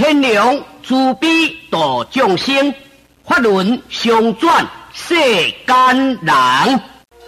天良慈悲度众生，法轮相转世间人。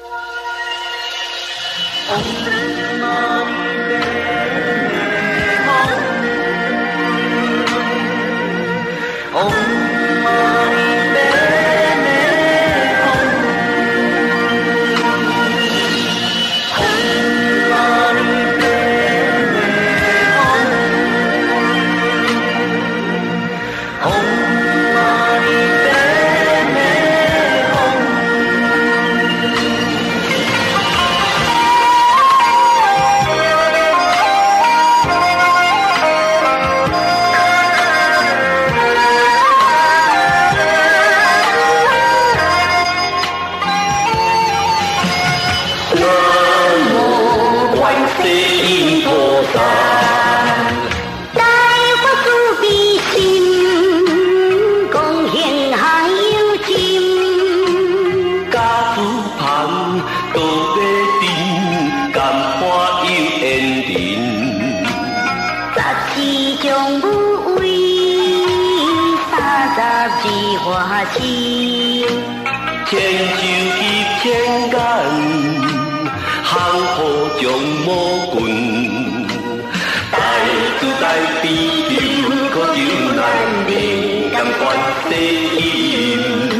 千手一千竿，行虎将魔棍，大主大悲救，可救难民，甘愿世因。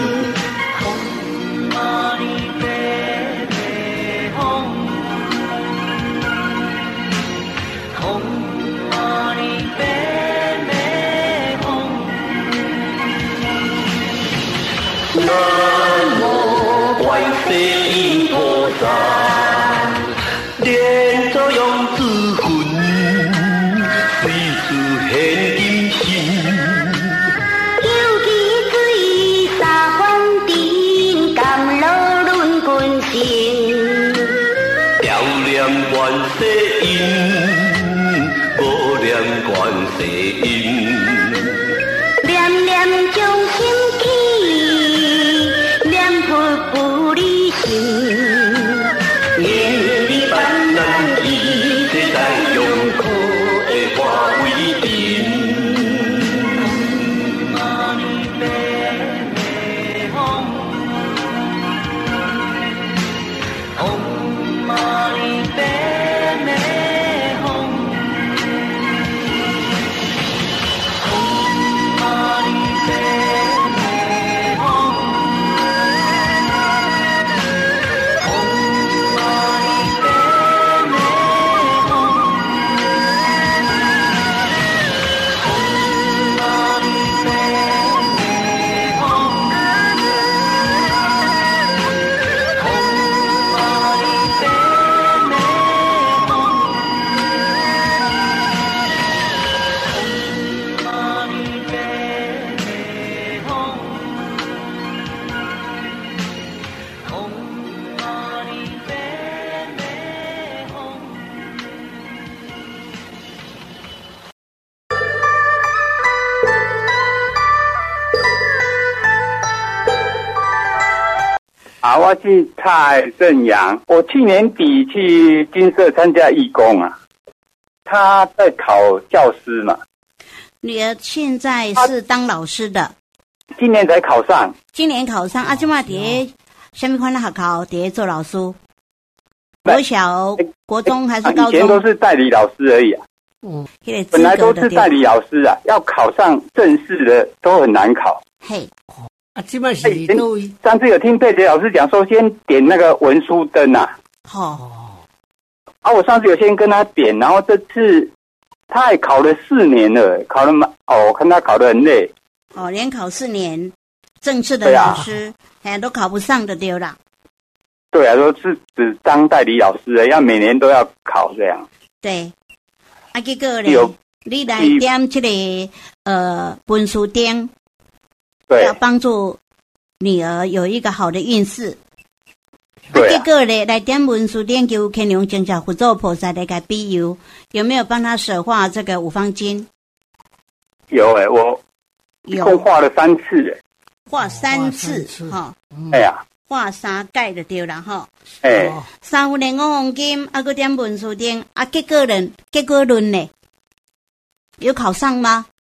南无观世音菩萨，念作用智慧，随时现金身。 有其水三观顶，甘露轮滚行。 调念观世音，无念观世音。 念念将心起，念佛不离心。 念你万难义，世代永可会化为定。 我是蔡正阳，我去年底去金社参加义工啊，他在考教师嘛。 女儿现在是当老师的， 今年才考上。 今年考上啊，现在在什么款的学校？在做老师，国小、国中还是高中？ 以前都是代理老师而已啊。本来都是代理老师啊，要考上正式的都很难考。 嘿。 这摆是都上次有听佩杰老师讲说，先点那个文书灯啊。我上次有先跟他点，然后这次他也考了4年了，考了我看他考得很累。 连考4年，正式的老师，都考不上的对啦。 对啊，都是只当代理老师的，要每年都要考这样。 对，结果呢，你来点这个文书灯。要帮助女儿有一个好的运势。结果呢，来点文殊殿求天龙经教辅助菩萨来给庇佑，有没有帮他舍化这个五方经？ 有我一共画了3次画3次哈。画3盖就对了哈。三年五方经，个点文殊殿，结果论呢？有考上吗？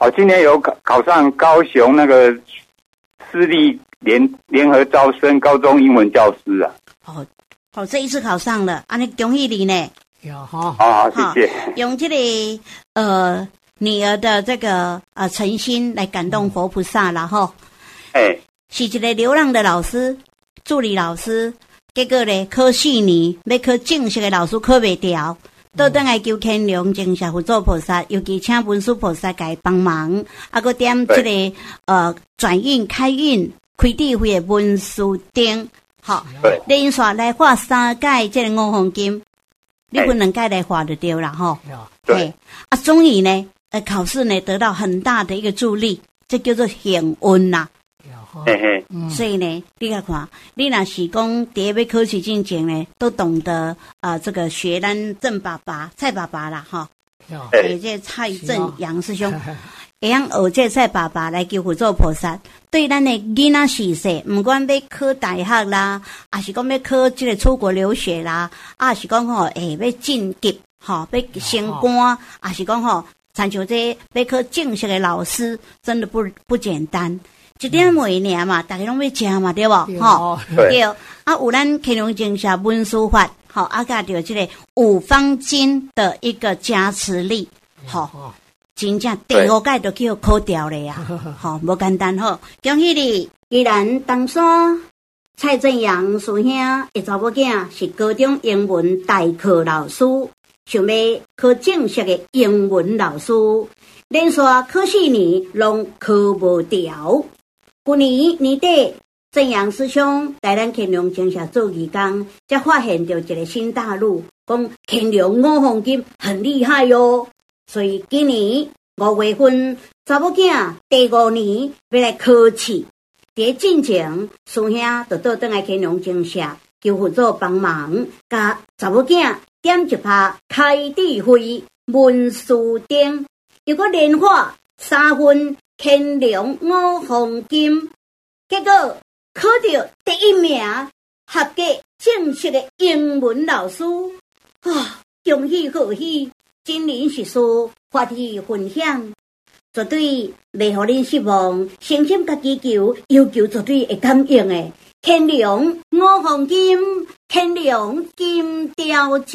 今年有考上高雄那个私立联合招生高中英文教师啊。 这一次考上了，安尼恭喜你呢。 有哈。 好，谢谢。 用这个女儿的这个诚心来感动佛菩萨啦吼。是一个流浪的老师，助理老师，结果咧考4年，要考正式的老师考袂掉，倒转来求乾隆净舍佛祖菩萨，尤其请文殊菩萨给帮忙，搁点这个转运开运开智慧的文殊灯，好，连续来画3届这个5黄金，你分2届来画就对了吼。对，终于呢，考试呢得到很大的一个助力，这叫做幸运啦。所以呢，你看，你若是讲第一要考试之前呢，都懂得这个学咱郑爸爸、蔡爸爸啦，哈，这蔡正阳师兄，会晓学这蔡爸爸来求佛祖菩萨，对咱的囡仔时势，不管要考大学啦，还是讲要考这个出国留学啦，还是讲要晋级，要升官，还是讲参像这要考正式的老师，真的不简单。一点每年嘛，大家拢要吃嘛，对不？对。有咱乾隆净舍文殊法，加着这个5方经的一个加持力，真正第5届就叫考掉了呀，无简单吼，恭喜你！既然当初蔡正阳师兄的查某囝是高中英文代课老师，想要考正式的英文老师，连续考4年拢考无掉。去年年底，正阳师兄来咱乾隆净舍做义工，才发现到一个新大陆，讲乾隆5黄金很厉害哟。所以今年5月份，查某囝第5年要来考试。在进前，师兄就倒转来乾隆净舍，求佛祖帮忙，甲查某囝点一拍开智慧文殊灯，又搁连画3分。乾隆5黄金，结果考到第1名，合格正式的英文老师恭喜贺喜！真人实事，发起分享，绝对袂互恁失望。诚心甲祈求，要求绝对会感应的。乾隆5黄金，乾隆金雕钱。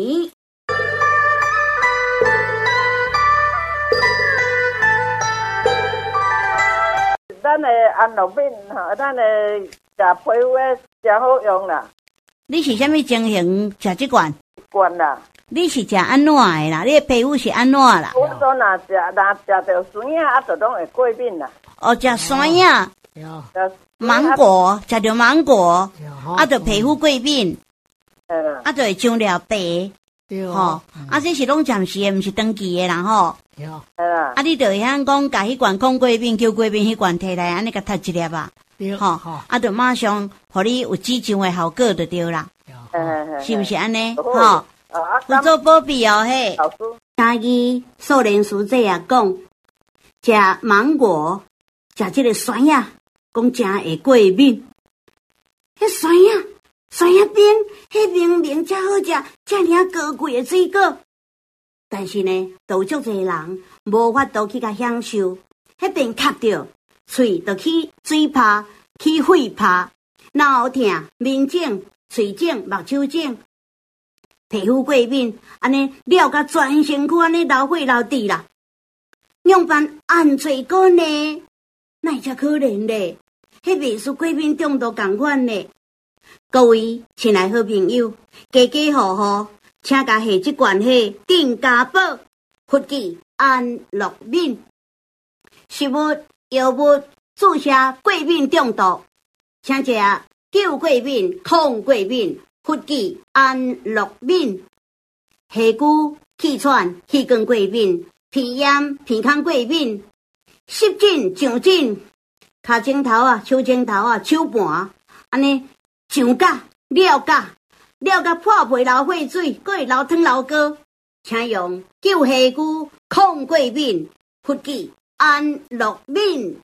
咱的安乐面咱的食皮肤真好用啦。 你是啥物情形食这罐？ 罐啦。 你是食安怎的啦？你的皮肤是安怎啦？ 我都若食着酸呀，就拢会过敏啦。 食酸呀，芒果食着芒果，就皮肤过敏，就会长了白。这是拢暂时的，毋是长期的啦吼。你就会晓讲，甲迄罐抗过敏、叫过敏迄罐摕来，安尼甲读一粒啊。就马上互你有止痒的效果就对啦。是毋是安尼？佛祖保庇哦嘿。家己少年师姐也讲，食芒果，食这个酸呀，讲真会过敏。迄酸呀边，迄明明才好食，遮尔高贵的水果。但是呢，有足侪人无法度去甲享受，迄边卡着，喙就起水泡、起肺泡，脑疼、面肿、喙肿、目睭肿，皮肤过敏，安尼了甲全身躯安尼流血流滴啦。用办按嘴果呢？哪会可怜咧？迄袂输过敏中毒共款咧。各位亲爱好朋友，家家户户，请甲下即罐定家宝佛记安乐敏，食物药物注射过敏中毒，请食救过敏、抗过敏佛记安乐敏，下骨气喘、气管过敏、鼻炎、鼻孔过敏、湿疹、上疹、脚趾头手指头手盘，安尼。上甲、了甲破皮流血水，佫会流汤流膏，请用救下骨、抗过敏、佛记安乐敏。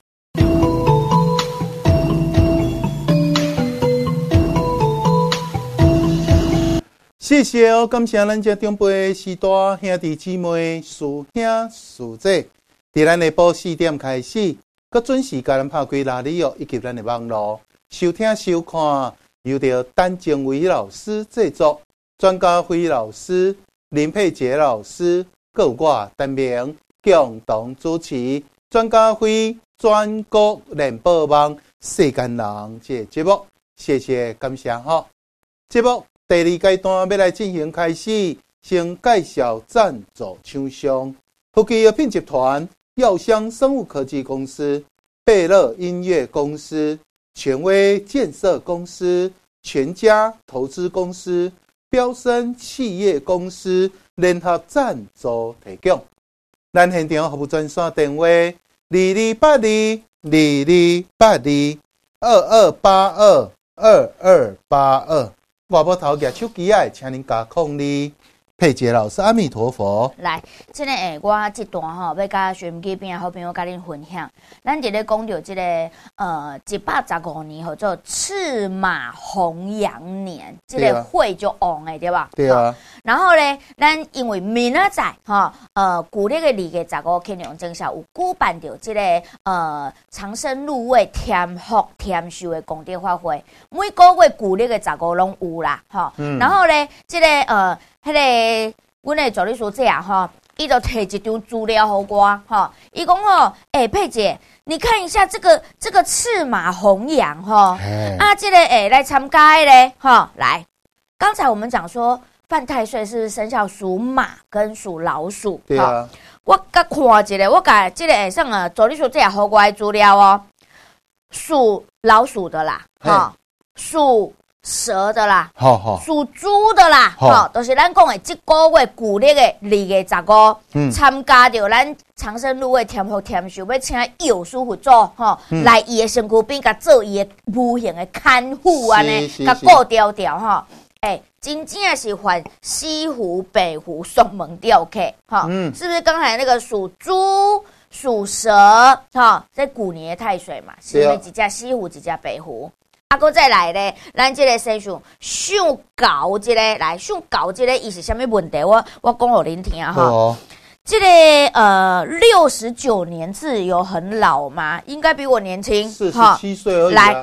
谢谢感谢咱这长辈师大兄弟姊妹、师兄师姐， 伫咱下晡4点开始，搁准时甲咱拍开拉里哦，以及咱的网络收听收看，由着陈静伟老师制作，专家会老师、林佩杰老师，各有我陈明共同主持。专家会全国联播网世间人这节目，谢谢感谢哈。节目第2阶段要来进行开始，先介绍赞助厂商：福基药品集团、药香生物科技公司、贝乐音乐公司、权威建设公司、全家投资公司、标升企业公司联合赞助提供。咱现场服务专线电话228222822282，外部头举手机啊，请您加02。佩杰老师，阿弥陀佛。 来，这个我这段吼要甲收音机边好朋友甲恁分享。咱伫咧讲到这个115年叫做赤马弘羊年，这个会就旺的对吧？ 对啊。 然后咧，咱因为明仔载旧历的2月15庆良正孝有举办着这个长生入味添福添寿的功德法会，每个月旧历的15拢有啦，然后咧，这个迄个，阮的助理师姐啊，伊就摕一张资料给我，伊讲佩姐，你看一下这个赤马弘羊这个来参加的咧，来，刚才我们讲说犯太岁是不是生肖属马跟属老鼠？ 对啊。 我甲看一个，我甲这个上助理师姐给我的资料哦，属老鼠的啦，属蛇的啦，属猪的啦，都是咱讲的这个月旧历的2月15，参加着咱长生入味添福添寿，要请药师佛祖来伊的身躯边，甲做伊的无形的看护安尼，甲顾调调真正是还西湖北湖双门吊客是不是？刚才那个属猪、属蛇在古年的太水嘛，是因为一只西湖，一只北湖。搁再来咧，咱这个先想搞这个来想搞这个，伊是什么问题？我讲给您听哈。这个69年次有很老吗？应该比我年轻 ，47岁而已。 来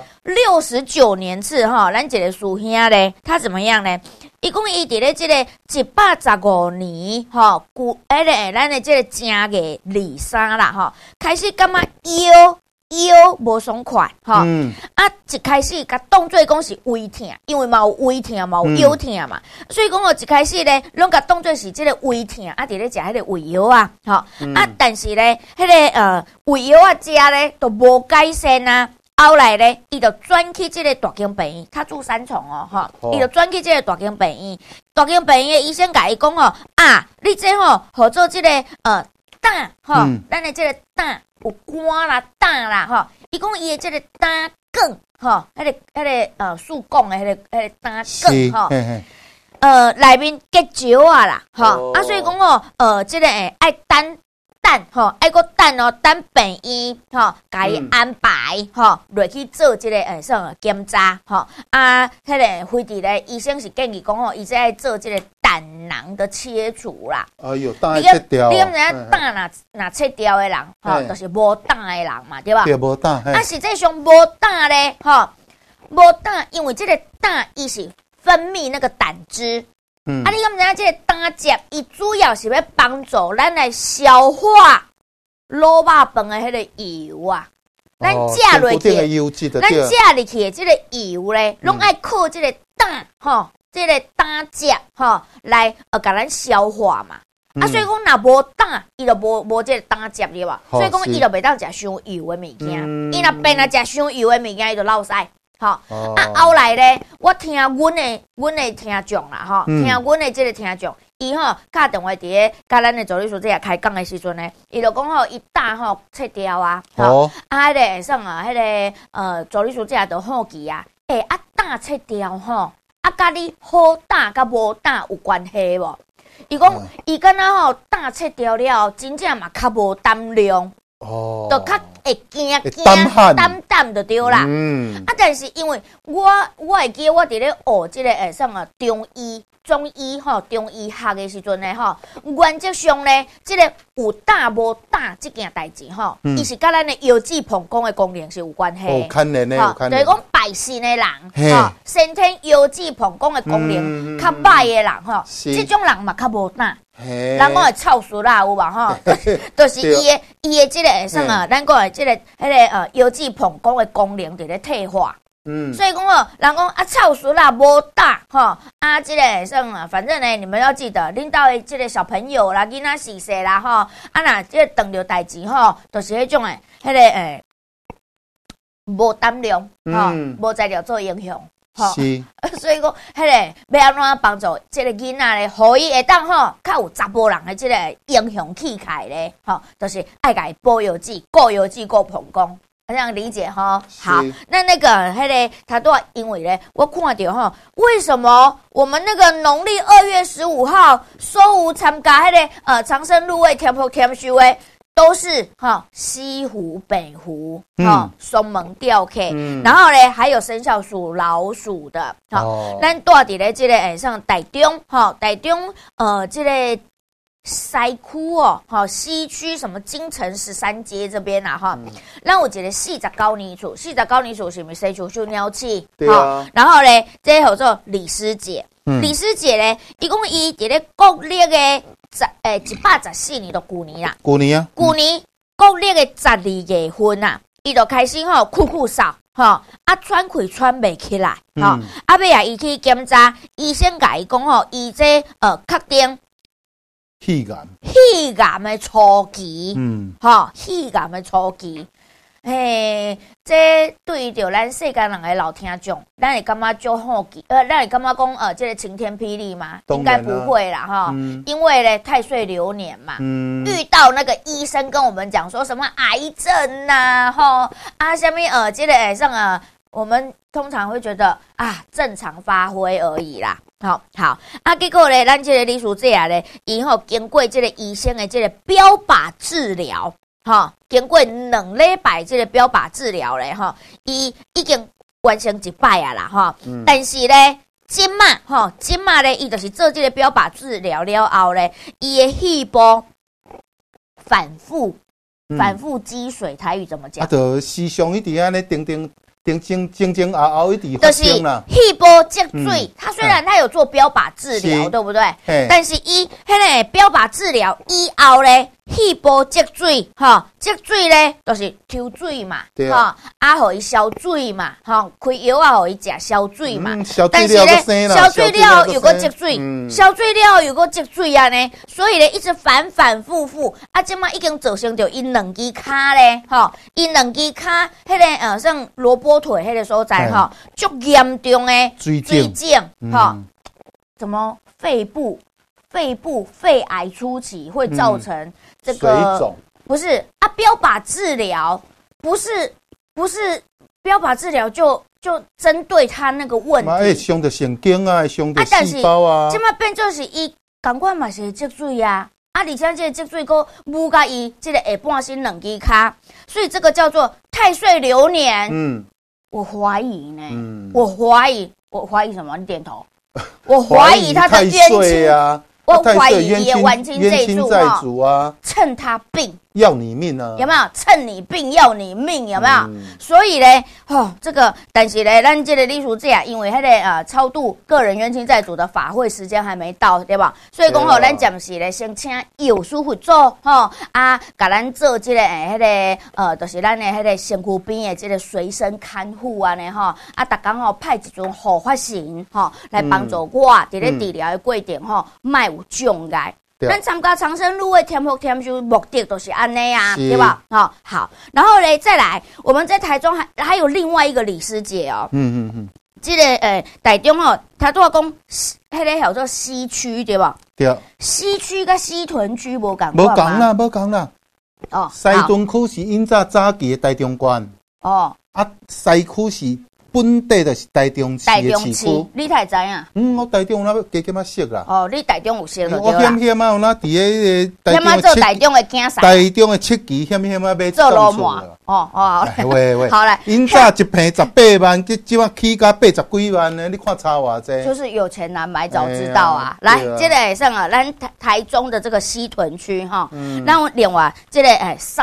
，69年次咱这个师兄咧，他怎么样呢？伊讲伊伫咧这个115年咱的这个正月23啦开始感觉腰无爽快一开始甲当做讲是胃痛，因为嘛有胃痛嘛有腰痛嘛，所以讲一开始咧，拢甲当做是这个胃痛伫咧食迄个胃药啊，但是咧，迄个胃药食咧都无改善啊。后来咧，伊就转去这个大经病院，他住三重伊就转去这个大经病院。大经病院的医生甲伊讲你这合作这个胆咱的这个胆有肝啦、胆啦伊讲伊的这个胆梗迄个树讲的迄个胆梗内面结石啊啦所以讲这个爱等爱个等病院甲伊安排落去做这个检查迄个非地咧医生是建议讲伊在爱做这个胆囊的切除啦。 哎呦，胆会切掉。 你敢知影胆若切掉的人就是无胆的人嘛，对吧？ 对，无胆。 实际上无胆咧无胆，因为这个胆伊是分泌那个胆汁。你敢知影这个胆汁，伊主要是要帮助咱来消化卤肉饭的迄个油啊。咱食落去的这个油咧，拢爱靠这个胆这个胆汁来甲咱消化嘛。所以讲若无胆，伊就无这个胆汁对吧？所以讲伊就袂当食伤油的物件。伊若变食伤油的物件，伊就落屎。后来咧，我听阮的听众啦，听阮的这个听众，伊打电话伫咧，甲咱的助理师姐开讲的时阵呢，伊就讲伊胆切掉啊，迄个上迄个助理师姐就好奇啊，胆切掉甲你好胆甲无胆有关系无？伊讲伊敢若胆切掉了，真正嘛较无胆量。就较会惊胆就对啦。但是因为我会记我伫咧学这个中医中医中医学的时阵呢原则上呢，这个有大无大这件代志伊是跟咱的腰子膀胱的功能是有关系。 有牵连的，有牵连。 就是讲败肾的人先天腰子膀胱的功能较歹的人这种人嘛较无胆。人讲的臭死啦，有吧就是伊的这个什么，咱讲的这个腰子膀胱的功能在咧退化。所以讲人讲臭死啦，无大这个什么，反正呢，你们要记得，恁兜的这个小朋友啦、囡仔细细啦若这个遇到代志就是迄种的无胆量无材料做影响。 是， 所以讲，要安怎帮助这个囡仔咧，互伊会当较有查甫人的这个英雄气概咧，就是爱甲伊补腰子、顾腰子、顾膀胱，这样理解好，那个他都因为咧，我看到为什么我们那个农历2月15号所有参加长生入味添福添修的。都是西湖、北湖松门吊客，然后呢还有生肖属老鼠的，咱住伫咧这个像台中这个西区西区什么京城13街这边咱有一个49年厝，49年厝是毋是西区就鸟市？ 对啊。 然后呢，这叫做李师姐，李师姐呢，伊讲伊伫咧国历的114年到旧年啦，旧年国历的12月份伊就开始酷扫喘气喘袂起来尾伊去检查，医生甲伊讲伊这确定肺癌的初期，肺癌的初期。这对着咱世间人的老听众，咱会感觉就好奇，咱会感觉讲这个晴天霹雳嘛？应该不会啦因为呢太岁流年嘛，遇到那个医生跟我们讲说什么癌症呐，下面这个像我们通常会觉得正常发挥而已啦。好结果呢，咱这个李叔这样呢，以后经过这个医生的这个标靶治疗。经过2礼拜这个标靶治疗咧，伊已经完成1摆啊啦，但是咧，今嘛咧，伊就是做这个标靶治疗了后咧，伊的肺部反复积水，台语怎么讲？ 就时常一直安尼前后一直发生啦。 就是肺部积水，他虽然他有做标靶治疗，对不对？但是伊迄个标靶治疗以后咧。肺部积水，积水咧就是抽水嘛，互伊消水嘛，开药互伊食消水嘛。但是咧，消水了又个积水，消水了又个积水啊呢，所以咧一直反复，即马已经造成着因2支骹咧，因2支骹迄个像萝卜腿迄个所在足严重诶水肿，怎么肺癌初期会造成这个水肿？ 不是标靶治疗不是标靶治疗就针对他那个问题， 会伤到神经伤到细胞啊。 这么变就是伊同款嘛是积水啊，而且这个积水个母甲伊这个下半身2支骹，所以这个叫做太岁流年。我怀疑呢，我怀疑什么？你点头。我怀疑他的冤亲啊。我怀疑也冤亲债主趁他病要你命啊， 有没有？趁你病要你命，有没有？所以呢，这个，但是呢，咱这个李叔这样，因为超度个人冤亲债主的法会时间还没到，对吧？所以讲咱暂时呢，先请有师傅做，甲咱做这个就是咱的身躯边的这个随身看护啊呢，逐工派一尊护法神，来帮助我伫咧治疗的过程，莫有障碍。咱参加长生入味添福添修目的都是安尼啊，对吧？好，然后呢，再来，我们在台中还有另外一个李师姐哦，这个台中他都要讲，迄个叫做西区对吧？ 对， 西区跟西屯区无共， 无共啦。西屯区是因早期的台中县，西区是本地就是台中市的市区。 你才知影？ 我台中那加减啊熟啦。 哦，你台中有熟就对啦。 我险啊，有那伫个台中做台中的竞赛。 台中的七期险要做罗马。哦， 喂， 好嘞。 因早一坪18万，即晚起到80几万呢，你看差偌济。 就是有钱难买早知道啊！来，这个上啊，咱台中的这个西屯区哈，那另外这个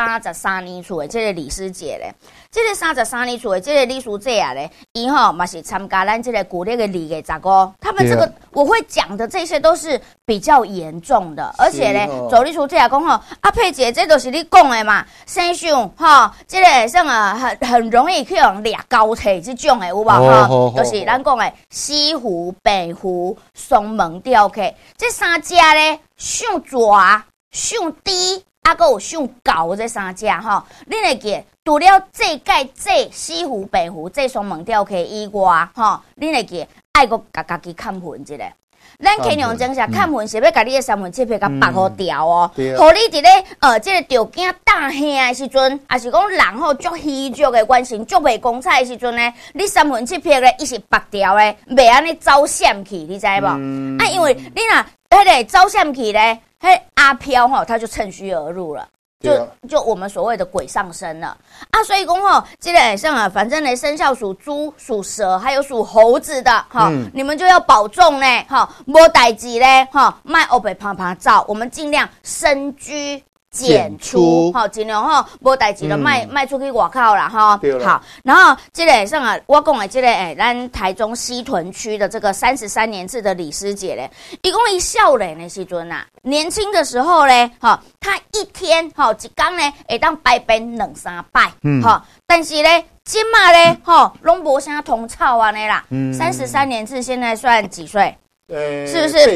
33年厝的这个李师姐咧，这个33年厝的这个李书姐啊咧，伊吼嘛是参加咱这个古历的2月15，他们这个我会讲的这些都是比较严重的，而且咧，走李书姐啊讲吼，啊佩姐这都是你讲的嘛，生想吼，这个上啊很容易去用掠高铁这种的有无哈？就是咱讲的西湖、北湖、松门吊客这三家咧，上蛇、上低，还有上高这三家哈，你会记？除了这届这西湖、北湖、这松门吊客以外，哈，你会记爱个家己看分一下。咱可能正常看分是要甲你的7/3票甲拔好掉哦，互你伫咧这个条件大兄的时阵，还是讲人吼足稀足的完成足袂光彩的时阵呢，你7/3票咧伊是拔掉的，袂安尼走闪去，你知无？啊，因为你若迄个走闪去咧，迄阿飘吼他就趁虚而入了。就我们所谓的鬼上身了啊，所以讲吼，这个像啊，反正呢，生肖属猪、属蛇，还有属猴子的哈，你们就要保重呢，哈，无代志呢，哈，卖欧北啪啪照，我们尽量深居简出，好，尽量哈，无代志就卖出去外口啦，哈，好，然后这个像啊，我讲的这个咱台中西屯区的这个33年次的李师姐咧，伊讲伊少年的时阵啊，年轻的时候咧，哈，他一天哈一天咧会当排便2-3摆，哈，但是咧，今嘛咧，哈，拢无啥通草安尼啦，33年次现在算几岁？是不是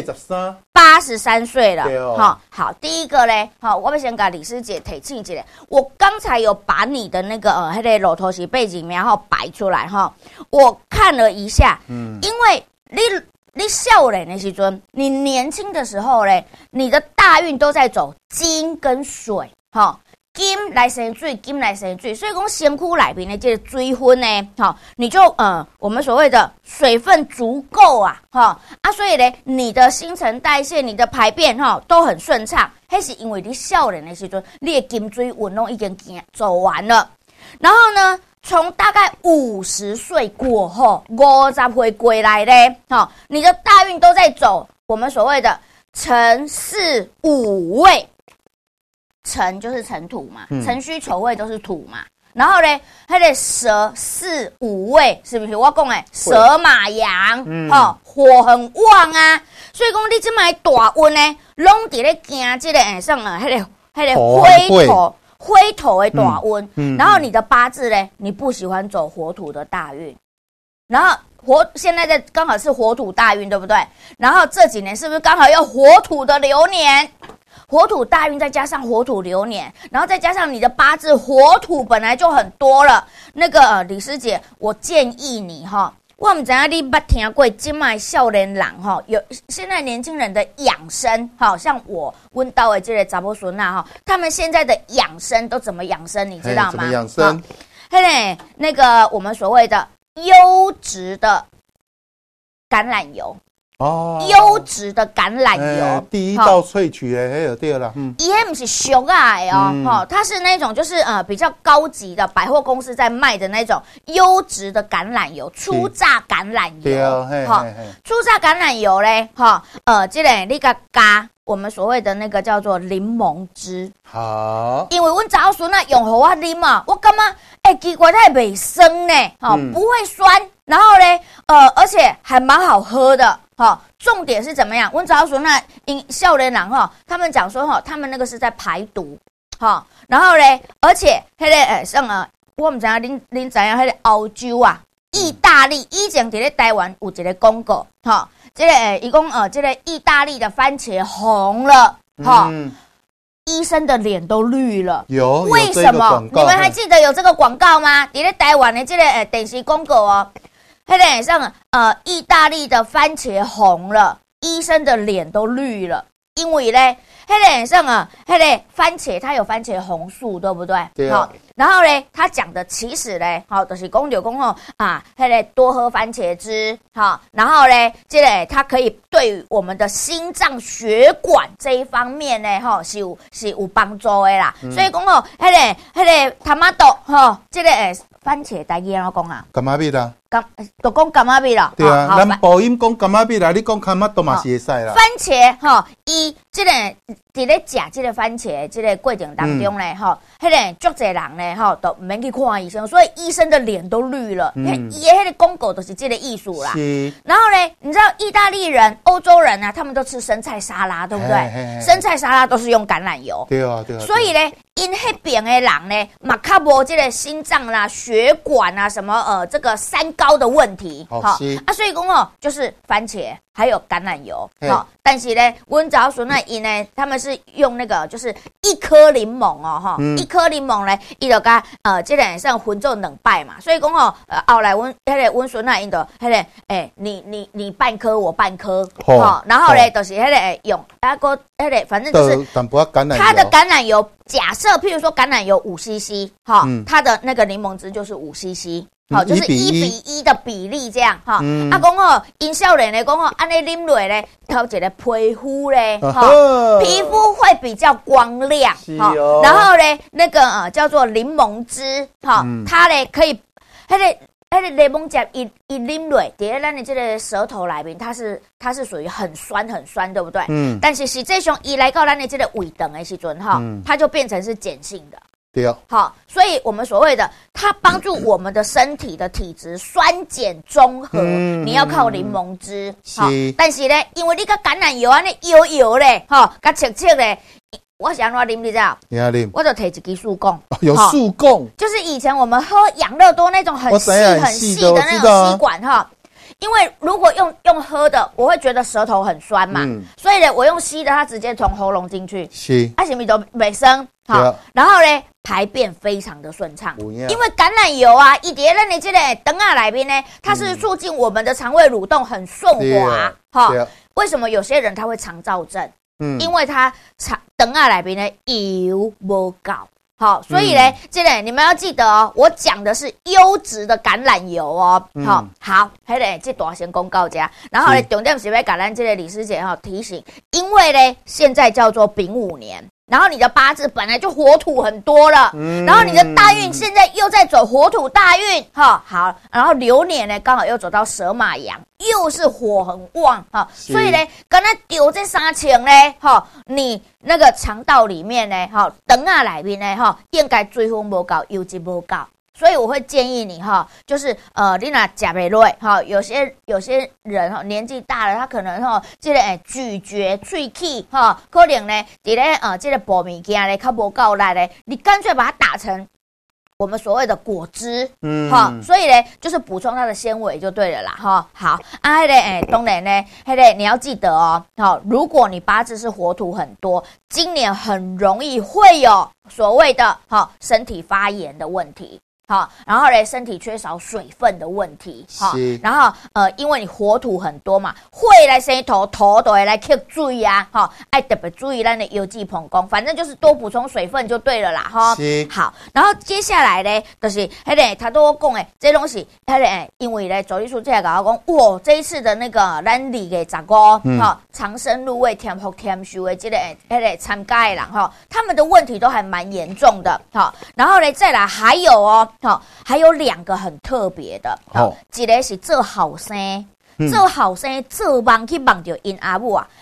83岁了？好，第一个嘞，我要先给李师姐提醒一下，我刚才有把你的那个那个路途是背景然后摆出来哈，我看了一下，因为你少年的时阵，你年轻的时候嘞，你的大运都在走金跟水，哈。金来生水，金来生水，所以讲身躯内面的这个水分呢，你就我们所谓的水分足够啊，所以呢，你的新陈代谢、你的排便都很顺畅，那是因为你少年的时阵，你的金水运动已经走完了，然后呢，从大概50岁过后，50岁过来呢，你的大运都在走我们所谓的辰巳午未。辰就是辰土嘛，辰戌丑未都是土嘛。然后呢，它的蛇巳午未是不是？我讲诶，蛇马羊，火很旺啊。所以讲你这卖大运呢，拢伫咧惊这个像迄个灰头的大运。然后你的八字呢，你不喜欢走火土的大运，然后现在刚好是火土大运，对不对？然后这几年是不是刚好要火土的流年？火土大运再加上火土流年，然后再加上你的八字火土本来就很多了。那个李师姐，我建议你哈，我不知道你捌听过现在少年人哈，有现在年轻人的养生，好像我问到的这个查某孙啊哈，他们现在的养生都怎么养生，你知道吗？ 怎么养生？ 那个我们所谓的优质的橄榄油。优质的橄榄油， 第一道萃取的那个对了， 伊迄不是俗啊哦，它是那种就是比较高级的百货公司在卖的那种优质的橄榄油，初榨橄榄油，初榨橄榄油嘞，这个你个加我们所谓的那个叫做柠檬汁，好，因为阮早孙啊用互我啉嘛，我感觉奇怪它袂酸呢，不会酸，然后呢，而且还蛮好喝的。重点是怎么样？我早说那少年人他们讲说他们那个是在排毒，然后呢，而且那个像我们知道您知影那个澳洲啊，意大利以前在台湾有一个广告，这个一共这个意大利的番茄红了，医生的脸都绿了， 有为什么？你们还记得有这个广告吗？在台湾的这个电视广告哦。那个像意大利的番茄红了，医生的脸都绿了，因为呢， 那个什么，那个番茄它有番茄红素，对不对？ 对啊。 然后呢，他讲的其实呢，就是讲啊，那个多喝番茄汁，然后呢，这个它可以对于我们的心脏血管这一方面呢，是有帮助的啦。所以讲那个tomato，这个番茄大家怎讲啊？ 干嘛味啦？ 就讲柑仔味啦。 对啊，咱播音讲柑仔味啦，你讲柑仔都嘛是会使啦。 番茄伊这个伫咧食这个番茄这个过程当中呢，迄个足侪人呢，都唔免去看医生，所以医生的脸都绿了。伊的迄个广告都是这个艺术啦。然后呢，你知道意大利人、欧洲人啊，他们都吃生菜沙拉，对不对？生菜沙拉都是用橄榄油。 对啊，对啊。 所以呢，因迄边的人呢，嘛较无这个心脏啦、血管啊什么这个三高的问题。所以讲就是番茄还有橄榄油。但是呢，阮早孙呢，因呢，他们是用那个就是一颗柠檬一颗柠檬呢，伊就甲这个像混做两摆嘛，所以讲后来阮孙啊，因就迄个你半颗我半颗，然后呢，就是迄个用个迄个反正就是它的橄榄油，假设譬如说橄榄油5cc，它的那个柠檬汁就是5cc。就是1比1的比例这样讲因少年咧讲安尼啉落咧，头一个皮肤咧皮肤会比较光亮然后咧那个叫做柠檬汁它咧可以那个柠檬汁一啉落，伫咱的这个舌头内面，它是属于很酸，对不对？但是实际上伊来到咱的这个胃肠的时阵它就变成是碱性的。所以我们所谓的它帮助我们的身体的体质酸碱中和，你要靠柠檬汁。但是呢，因为你个橄榄油那油嘞，甲切嘞，我是安怎啉你知道？我就摕一支树贡。 有树贡， 就是以前我们喝养乐多那种很细的那种吸管因为如果用喝的，我会觉得舌头很酸嘛，所以呢，我用吸的，它直接从喉咙进去，是不是都袂酸？然后呢，排便非常的顺畅，因为橄榄油啊，一叠咱的这个肠啊内面呢，它是促进我们的肠胃蠕动很顺滑。为什么有些人他会肠燥症？因为他肠啊内面呢油不够。所以呢，这个你们要记得我讲的是优质的橄榄油好，这大先公告家，然后呢，重点是要给咱这个李师姐提醒，因为呢，现在叫做丙午年。然后你的八字本来就火土很多了，然后你的大运现在又在走火土大运，好，然后流年呢刚好又走到蛇马羊，又是火很旺所以呢，刚才丢这3情呢，你那个肠道里面呢，肠啊内面呢，应该水分不够，油脂不够。所以我会建议你就是你若吃不落有些人年纪大了，他可能这个咀嚼喙齿可能呢伫咧这个补物件咧较无够力咧，你干脆把它打成我们所谓的果汁所以呢就是补充它的纤维就对了啦好当然呢你要记得如果你八字是火土很多，今年很容易会有所谓的身体发炎的问题。然后呢，身体缺少水分的问题，然后因为你火土很多嘛，会来生头都会来吸水啊，爱特别注意咱的油脂膀胱，反正就是多补充水分就对了啦，好，然后接下来呢，就是他都讲的，这东西因为呢，周立书这来跟我讲，哇，这一次的那个咱2月15长生入味添福添寿的这个参加的人他们的问题都还蛮严重的，然后呢，再来还有还有2个很特别的，一个是做后生，做梦去梦到因阿母啊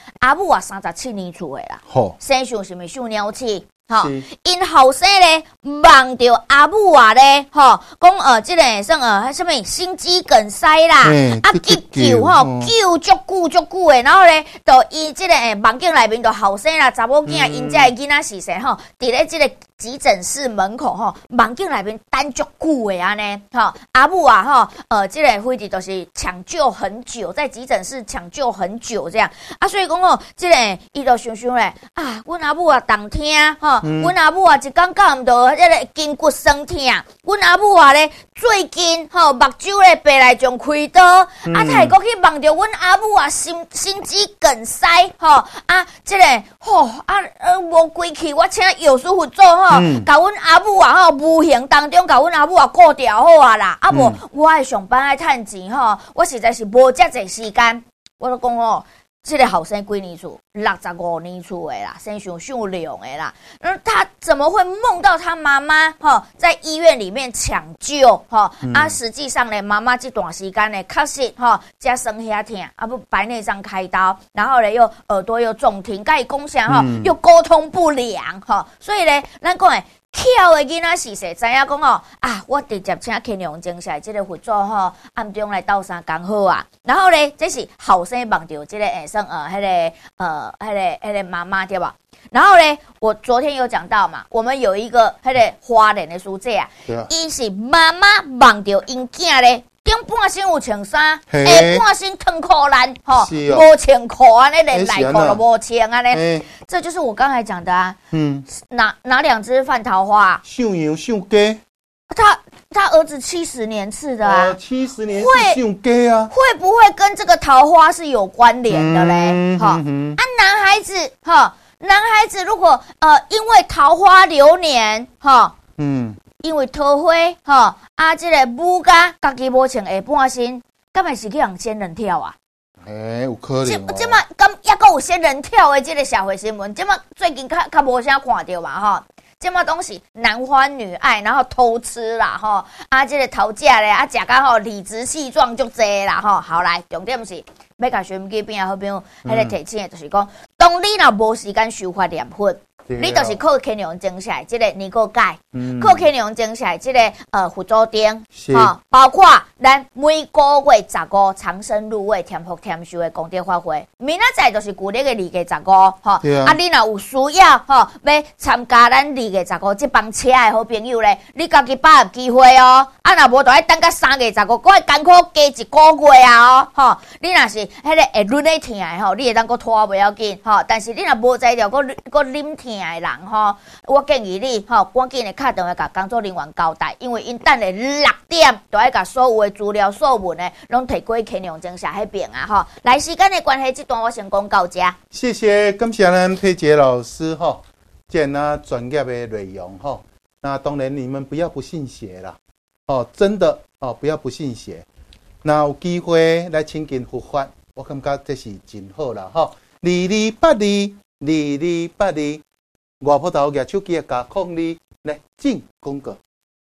，37年厝的啦，生上是咪受鸟气？因后生咧梦到阿母啊咧，讲这个算什么心肌梗塞啦，急救救足久的，然后咧，就伊这个梦境内面就后生啦，查某囝因这个囡仔是谁伫咧这个急诊室门口梦境内面等足久的安尼阿母啊这个位置都是抢救很久，在急诊室抢救很久这样所以讲这个伊就想咧阮阿母啊当天吼，阮阿母啊，一讲到毋到，迄个筋骨酸痛。阮阿母啊咧，最近吼目睭咧白来种开刀，啊，他会搁去望着阮阿母啊心肌梗塞，吼啊，这个吼啊无归去，我请药师傅做吼，甲阮阿母啊吼无形当中甲阮阿母啊顾调好啊啦，啊无我爱上班爱趁钱吼，我实在是无遮济时间，我都讲吼。这个后生几年厝，65年厝的啦，生想量的啦。他怎么会梦到他妈妈在医院里面抢救啊？实际上呢，妈妈这段时间呢，确实加生遐痛，啊不白内障开刀，然后呢又耳朵又重听，甲伊讲啥又沟通不良所以呢，咱讲诶。巧的囡仔是谁？知影讲啊，我直接请乾隆精神这个佛祖暗中来斗相共好啊。然后呢，这是后生望到这个迄个妈妈对吧？然后呢，我昨天有讲到嘛，我们有一个迄个花莲的书姐啊，伊是妈妈望到因囝咧。顶半身有穿衫，下半身脱裤烂，无穿裤安尼连内裤都无穿安尼，这就是我刚才讲的啊。哪两只范桃花？ 像羊像鸡。 他儿子70年次的啊 ，70年是像鸡啊， 会不会跟这个桃花是有关联的嘞？男孩子如果因为桃花流年因为桃花这个母家家己无穿下半身，敢会是去让仙人跳啊？ 有可能这嘛敢也阁有仙人跳的这个社会新闻，这嘛最近较无啥看到嘛这嘛东西男欢女爱，然后偷吃啦这个头家咧食到理直气壮就济啦好来，重点是要甲收音机边好朋友迄个提醒的就是讲，当你若无时间修发念佛。你就是靠乾隆精神这个年糕盖，靠乾隆精神这个佛祖灯包括咱每个月15长生入位添福添寿的功德法会，明仔载就是旧历的2月15你若有需要要参加咱2月15这帮车的好朋友咧，你家己把握机会若无就要等到3月15，搁会艰苦加1个月啊你若是迄个会轮咧疼的你会当搁拖袂要紧但是你若无才调搁啉疼的人我建议你赶紧的打电话甲工作人员交代，因为因等的6点就要甲所有的资料、所文的拢提过乾隆精神迄边啊来时间的关系，这段我先讲到这。 谢谢，感谢咱佩杰老师这样专业的内容那当然你们不要不信邪啦真的不要不信邪。那有机会来亲近佛法，我感觉这是真好啦2282外埔头举手机加02来进广告。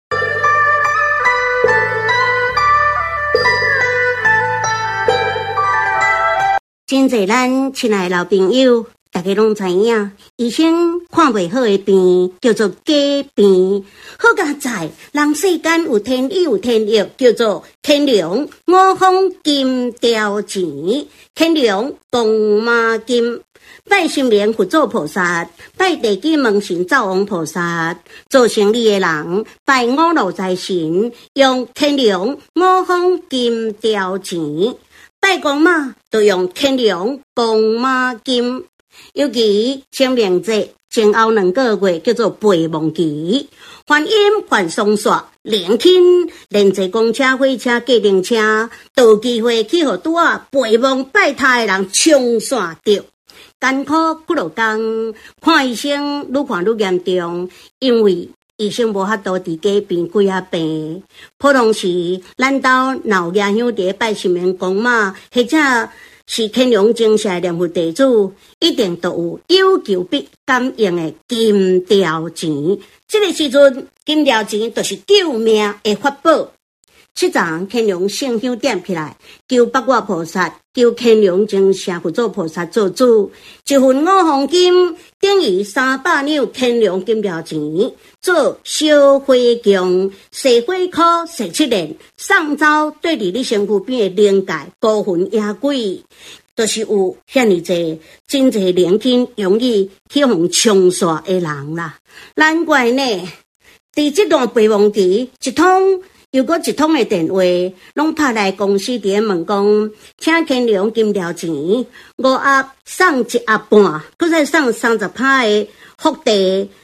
真侪咱亲爱的老朋友，大家拢知影，医生看袂好的病叫做假病。好佳在，人世间有天意有天意，叫做乾隆5方金雕钱，乾隆东马金。拜心莲佛祖菩萨，拜地基门神灶王菩萨，做生意的人拜五路财神，用乾隆5方金雕钱。拜公妈就用乾隆公妈金，尤其清明节前后2个月叫做备忘期，观音观松煞，连轻连坐公车、火车、计程车，都有机会去互拄啊备忘拜他的人冲煞着。艰苦几落工，看医生愈看愈严重，因为医生无法度伫家病几啊病。普通时咱兜老爷兄弟拜神明公妈，或者是乾隆精神念佛地主，一定都有求必感应的金雕钱。这个时阵，金雕钱就是救命的法宝。七早乾隆圣香点起来，求八卦菩萨，求乾隆精神佛祖菩萨做主，一份5方金等于300两乾隆金雕钱，做烧花供，洗火烤17年，上招对伫你身躯边的灵界孤魂野鬼，就是有遐尼济真济灵金容易去互冲煞的人啦。难怪呢，伫这段备忘期一通又搁一通的电话，拢拍来公司伫问讲，请乾隆金雕钱5盒送1盒半，搁再送30%的福地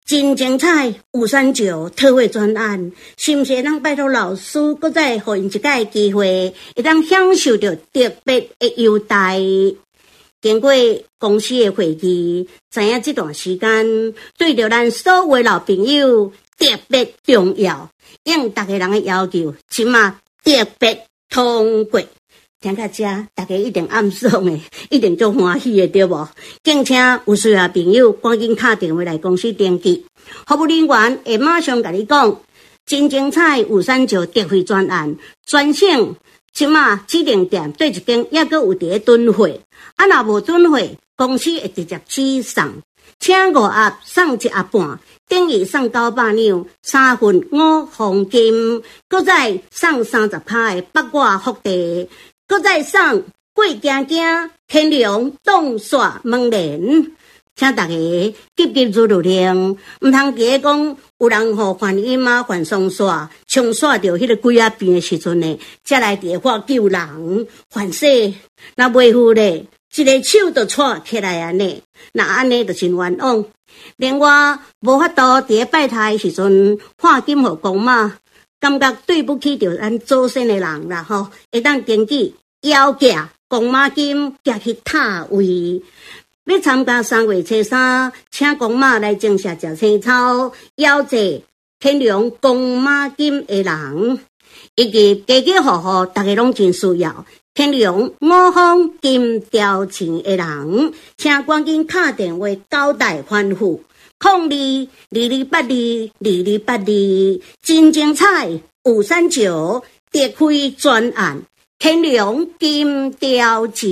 真精彩有选九特惠专案，是毋是让拜托老师搁再互因一个机会，会当享受到特别的优待？经过公司的会议，知影这段时间对着咱所有老朋友特别重要，应大家人的要求，即马特别通过。听到这，大家一定暗爽的，一定足欢喜的，对无？敬请有需要朋友赶紧打电话来公司登记，服务人员会马上甲你讲，真精彩有选九特惠专案，专省即马指定店对一间也阁有伫囤货，啊若无囤货，公司会直接寄送，请5盒送1盒半，等于送900两，3份5黄金，搁再送30卡的八卦福地。搁再送桂行行天龙冻煞门帘，请大家急急如律令，唔通记讲有人互反音啊、反双煞，冲煞着迄个鬼仔病的时阵呢，才来电话救人。反正若袂赴咧，一个手就错起来安尼，那安尼就真冤枉。连我无法度伫拜台的时阵换金互公妈。感觉对不起着咱祖先的人啦吼，会当登记邀价公妈金寄去塔位。要参加3月初3，请公妈来种下食青草，邀济天良公妈金的人，以及家家户户大家拢真需要天良5方金条钱的人，请赶紧打电话交代吩咐。0222822282，真精彩539特惠专案，天良金条钱。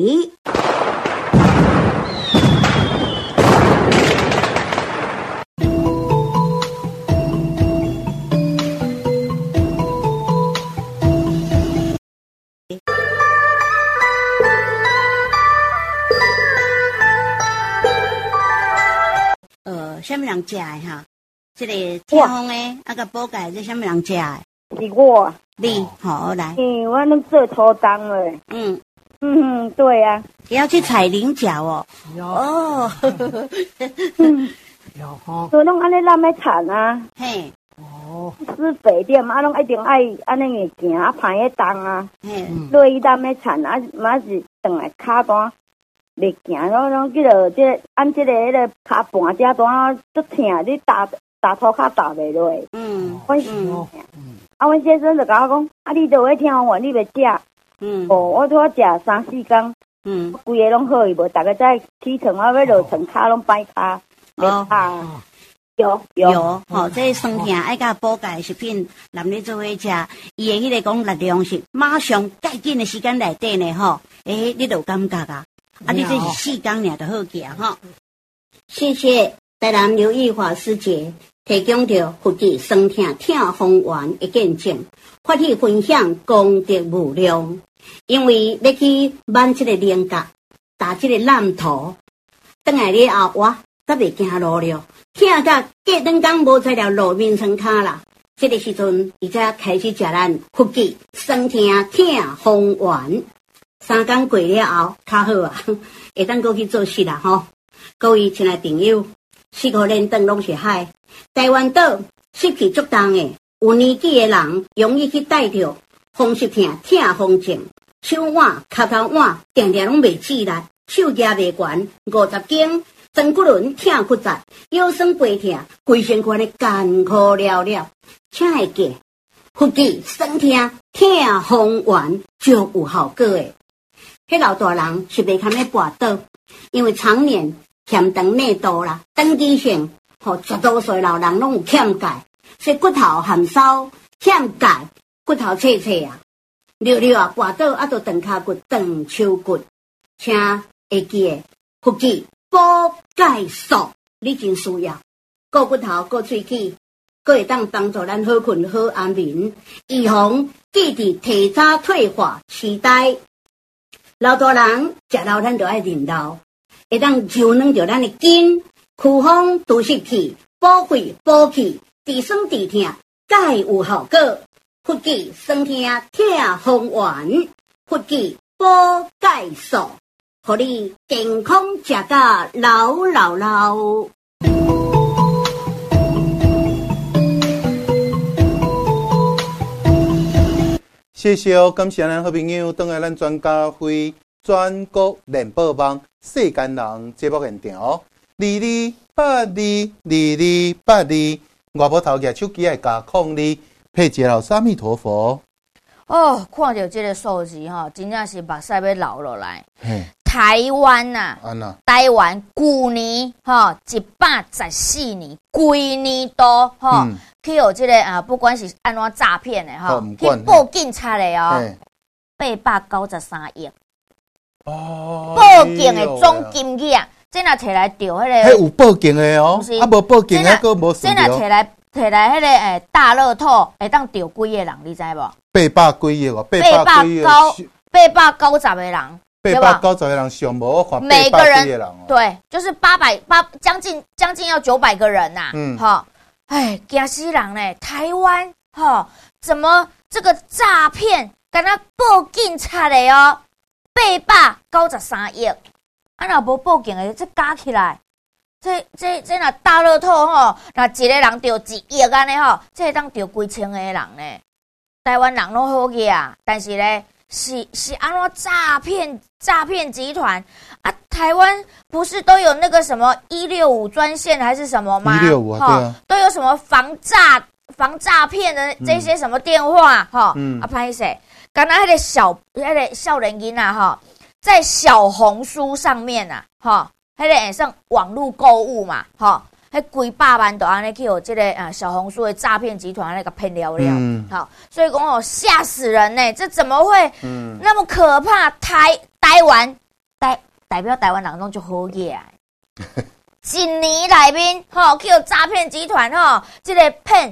什么人食的哈？这个天风的，啊个补钙，这什么人食的？ 是我。 你好来。 我拢做初当了。对啊。 也要去采菱角哦。 哦。 所以拢安尼咱要产啊。 嘿。 哦。施肥点啊，拢一定爱安尼个行啊，排个当啊。嘿。所以咱要产啊，嘛是转来卡单。袂行，拢记着这按这个迄个骹半只段足疼，你打涂骹打袂落。阮先生就甲我讲，啊，你就会听我话，你袂食。我拄食3-4天，规个拢好，伊无逐个在起床，我要落床骹拢摆骹，袂怕。有， 吼，这酸痛爱甲补钙食品，男女做伙食，伊的迄个讲力量是马上介紧的时间内底呢，吼，你就有感觉啊。你这是4天就好行哈。谢谢台南刘义华师姐提供着腹肌酸痛痛风丸的见证，发起分享功德无量。因为要去挽这个菱角，打这个烂头，转来了后我才袂行路了，痛到隔两天无在了路面床骹啦。这个时阵，伊才开始食咱腹肌酸痛痛风丸。3天过了后，较好啊，会当过去做事啦吼。各位亲爱朋友，4个连灯拢是海，台湾岛湿气足重的，有年纪的人容易去带着风湿痛、痛风症，手腕、脚头腕定定拢袂起来，手举袂悬，50斤，整骨轮痛骨折，腰酸背痛，规身躯的艰苦了了，请会记，腹肌酸痛痛风丸就有效果的。迄老大人是袂堪咧跋倒，因为常年欠长内度啦，长期性，绝多数老人拢有欠钙，所以骨头含梢欠钙，骨头脆脆啊，溜啊跋倒啊，就断骹骨、断手骨，请会记诶，腹肌补钙素，你真需要，顾骨头、顾喙齿，佫会当帮助咱好困、好安眠，预防记忆提早退化、痴呆。老大人食老，咱就爱认老，会当柔软着咱的筋，驱风除湿气，补肺补气，治酸治痛，钙有效果。腹肌酸痛痛风丸，腹肌补钙素，互你健康食甲老。 谢谢哦，感谢咱好朋友，等下咱专家会全国联播网世间人节目现场哦，22822282，外婆头举手机爱加02，配一老阿弥陀佛。 哦，看到这个数字吼，真正是目屎要流落来。台湾呐，台湾去年吼114年，规年度吼去有这个不管是安怎诈骗的吼，去报警察的哦，893亿。哦，报警的总金额，这若摕来调迄个， 迄有报警的哦，啊无报警的佫无算这若摕来迄个大乐透，会当调几个人，你知无 ？800几亿哦 ，890个人。 890个人上无看每个人对，就是将近要900个人呐，哈，哎，惊死人呢！台湾哈，怎么这个诈骗敢若报警察的哦，893亿，若无报警的，这加起来，这若大乐透吼，若一个人钓1亿安尼吼，这会当钓几千个人呢？台湾人拢好个啊，但是咧。是安怎诈骗集团啊？台湾不是都有那个什么165专线还是什么吗？165啊，对啊，都有什么防诈骗的这些什么电话哈？啊，拍谁？刚才那个少年囡啊哈，在小红书上面啊哈，那个上网络购物嘛哈。迄几百万都安尼去有这个小红书的诈骗集团那个骗了，好，所以讲哦吓死人呢，这怎么会那么可怕？台湾代表台湾人拢就好嘢啊！一年内面吼去有诈骗集团吼，这个骗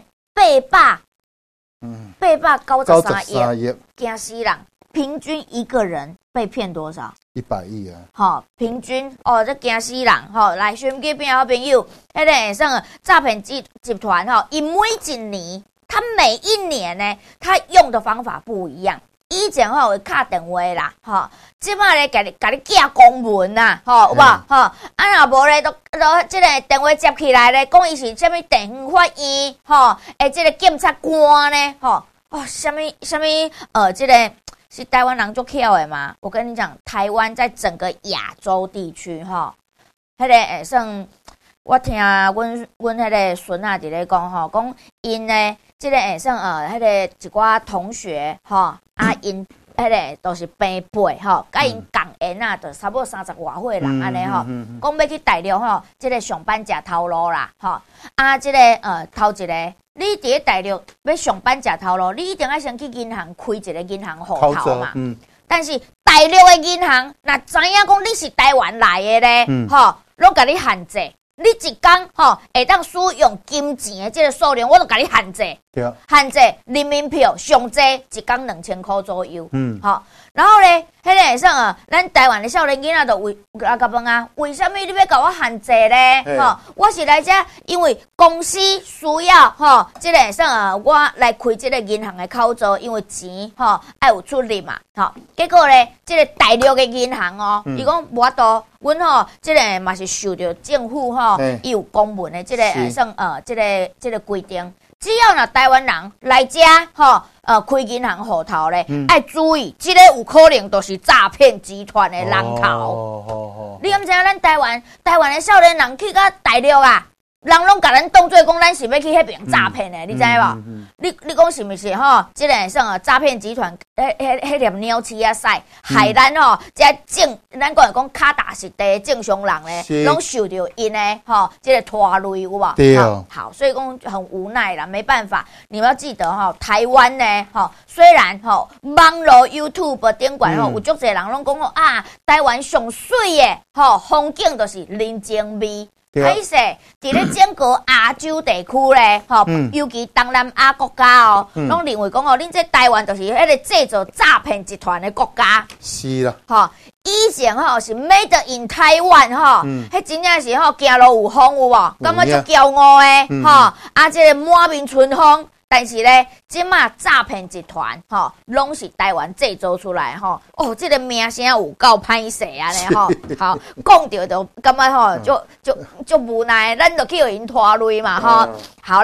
893亿，惊死人！平均一个人被骗多少 ？100亿啊！ 好，平均哦，这惊死人！吼，来选举边好朋友，迄个上诈骗集团哈，每一年，他每一年呢，他用的方法不一样。以前吼会敲电话啦，吼，即摆咧甲你寄公文呐，吼，有无？吼，啊若无咧，都即个电话接起来咧，讲伊是啥物地方法院，吼，即个检察官呢，吼，哦，啥物，即个。是台湾人做巧的嘛？我跟你讲，台湾在整个亚洲地区哈，迄个算我听阮迄个孙仔伫咧讲吼，讲因呢，即个算迄个一寡同学哈，因迄个都是平辈吼，甲因共缘啊，就差不多30外岁人安尼吼，讲要去大陆吼，即个上班食头路啦，吼，即个头一个。你伫咧大陆要上班食头路，你一定要先去银行开一个银行户头嘛。但是大陆的银行，若知影讲你是台湾来的咧，吼，拢甲你限制。你一天吼会当使用金钱的这个数量，我都甲你限制。对，限制人民币上济一天2000块左右。好，然后咧，迄个啥咱台湾的少年囡仔就甲问啊，为什么你要甲我限制咧？吼，我是来遮，因为公司需要吼，这个啥我来开这个银行的口座，因为钱吼爱有出入嘛。好，结果咧，这个大陆的银行哦，伊讲无法度。阮吼，这个嘛是受到政府吼，伊有公文的这个算这个规定，只要若台湾人来遮吼，开银行户头咧，爱注意，这个有可能都是诈骗集团的人头。你敢知影咱台湾的少年人去到大陆啊？人拢甲咱当做讲，咱是要去迄边诈骗的，你知无？你讲是毋是吼？即个算诈骗集团，迄粒鸟鼠啊屎，害咱吼，咱讲卡达实地正常人咧，拢受到因的吼，即个拖累有无？对哦。好，所以讲很无奈啦，没办法。你们要记得吼，台湾呢，吼，虽然吼网络 YouTube 顶管吼有足侪人拢讲吼啊，台湾上水的吼风景就是人情味。歹势，伫咧整个亚洲地区咧，吼，尤其东南亚国家哦，拢认为讲哦，恁这台湾就是迄个制造诈骗集团的国家。是啦，吼，以前吼是 Made in Taiwan 吼，迄真正是吼行路有风有无？感觉足骄傲的，吼，即个满面春风。但是咧，即马诈骗集团吼，拢是台湾制造出来吼。哦，这个名声有够歹势啊咧吼。好，讲到就感觉吼，就无奈，咱就去互因拖累嘛吼。好来，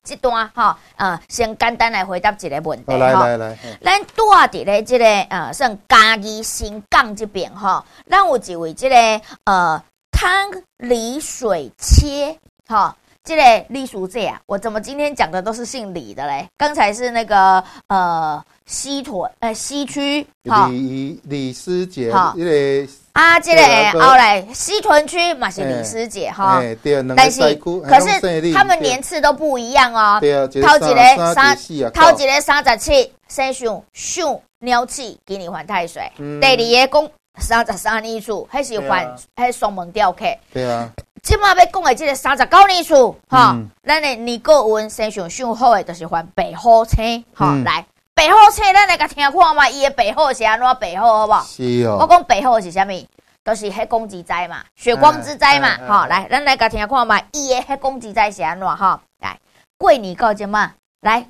这段哈先简单来回答一个问题哈。 来，咱住伫咧这个算嘉义新港这边哈，咱有一位这个汤李水切哈。这个李书记啊，我怎么今天讲的都是姓李的嘞？刚才是那个西区李师姐，这个这个后来西屯区嘛是李师姐哈，但是可是他们年次都不一样哦。头一个37生上鸟气给你还太岁，第二个讲33年厝，迄是还迄双门吊客。 对啊。 即马要讲的这个39年厝，哈，咱的年过运身上上好的，就是还白虎星，哈，来白虎星，咱来甲听看嘛，伊的白虎是安怎白虎，好不好？ 是哦。 我讲白虎是啥物？就是黑公之灾嘛，血光之灾嘛，哈，来，咱来甲听看嘛，伊的黑公之灾是安怎哈？来，过年到即马，来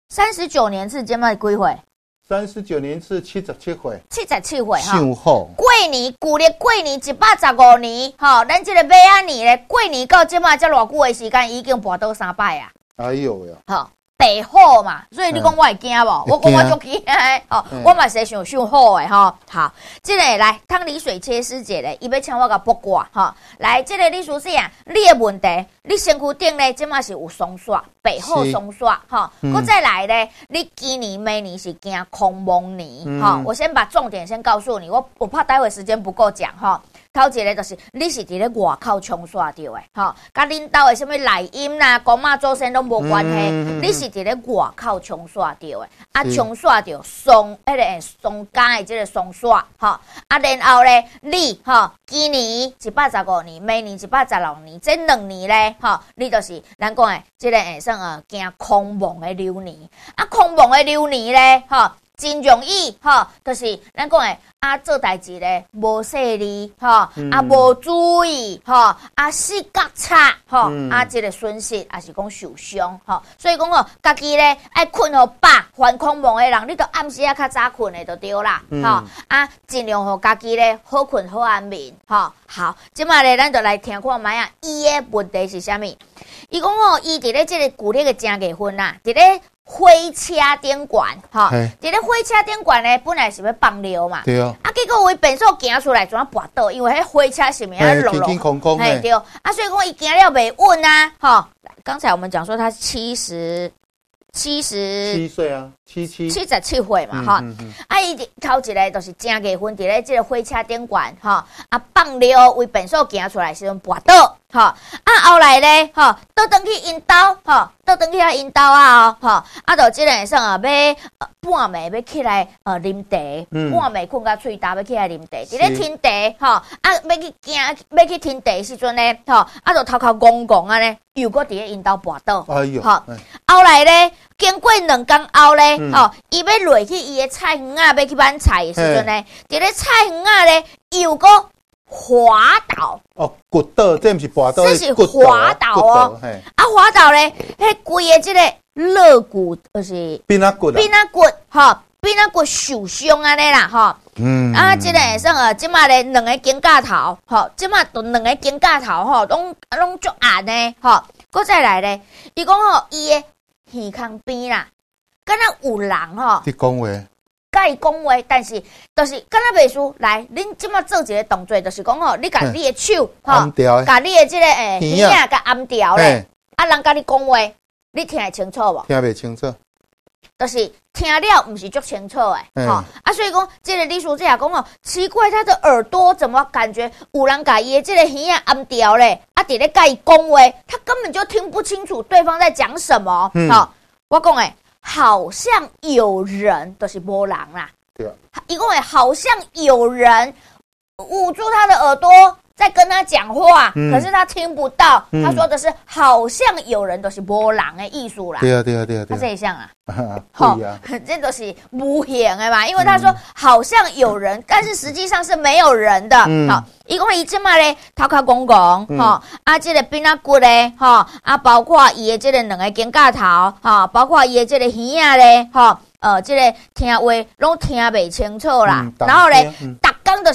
39年次即马几岁 ？39年次77岁 ，77岁哈。 上好。 过年旧历过年115年，吼，咱这个马仔年咧，过年到即马才偌久的时间，已经跋倒3摆啊。 哎呦呀！ 好。白虎嘛，所以你讲我会惊无？我讲我足惊诶，哦，我嘛是想上好诶，吼。好，这个来汤李水切师姐咧，伊要请我甲卜卦，哈。来，这个李书记啊，你的问题，你身躯顶咧，即马是有松煞，白虎松煞，哈。佮再来咧，你今年明年是惊空蒙年，哈。我先把重点先告诉你，我怕待会时间不够讲，哈。头一个就是你是伫咧外口冲煞着诶，吼，甲恁兜诶什么内因啦、公妈祖先拢无关系，你是伫咧外口冲煞着诶，啊冲煞着松松干诶即个松煞，吼，啊然后咧你吼今年115年，明年116年，这2年咧，吼，你就是咱讲诶即个算惊空蒙诶流年，啊空蒙诶流年咧，吼。真容易哈，就是咱讲诶，做代志咧无细腻哈，无注意哈，视觉差哈，这个损失也是讲受伤哈，所以讲家己咧爱困好饱，犯空梦诶人，你都暗时较早困诶就对啦，尽量互家己咧好困好安眠哈。好，即马咧咱就来听看卖伊诶问题是啥物？伊讲伊伫咧即个旧历诶正月份啊，伫咧。火车顶悬，哈，伫咧火车顶悬咧，本来是要放尿嘛， 对啊， 结果为变数行出来，怎啊跋倒？因为迄火车是咪落落， 空空对，所以讲伊行了袂稳啊，哈。刚才我们讲说他77岁啊，77岁嘛，哈，伊头一个就是正月份伫咧即个火车顶悬，哈，放尿为变数行出来时阵跋倒。哈，后来咧，哈，倒转去因兜，哈，倒转去因兜啊，哈，就即个算要半暝要起来啉茶，半暝困到喙焦要起来啉茶，伫咧听茶，哈，要去听茶时阵咧，哈，就头壳戆戆啊咧，又搁伫咧因兜跋倒， 哎呦， 哈，后来咧，经过2天后咧，吼，伊要落去伊的菜园啊，要去买菜的时阵咧，伫咧菜园啊咧，又搁滑倒骨倒，这不是滑倒， 这是滑倒哦。滑倒咧，迄规个即个肋骨就是边仔骨， 哈，边仔骨受伤安尼啦，哈。即个算即马咧2个肩胛头，吼，即马都2个肩胛头吼，拢足暗呢，吼。搁再来咧，伊讲伊的耳孔边啦，敢若有人吼。 你讲话。 甲伊讲话，但是就是敢若袂输来，恁即马做一个动作，就是讲你甲你的手甲你的即个耳仔甲按掉咧，人甲你讲话，你听会清楚无？ 听袂清楚， 就是听了毋是足清楚诶，所以讲即个李书记也讲奇怪，他的耳朵怎么感觉有人甲伊的即个耳仔按掉咧？伫咧甲伊讲话，他根本就听不清楚对方在讲什么。我讲好像有人，就是无人啦。 对啊， 一共好像有人捂住他的耳朵在跟他讲话，可是他听不到。他说的是好像有人，就是无人的意思啦。 对啊。 他这一项啊， 对啊， 这都是无形的嘛。因为他说好像有人，但是实际上是没有人的。好，一共伊即马咧头壳公公，这个边仔骨咧，包括伊的这个2个肩胛头，包括伊的这个耳仔咧，这个听话拢听袂清楚啦。然后咧，逐工就是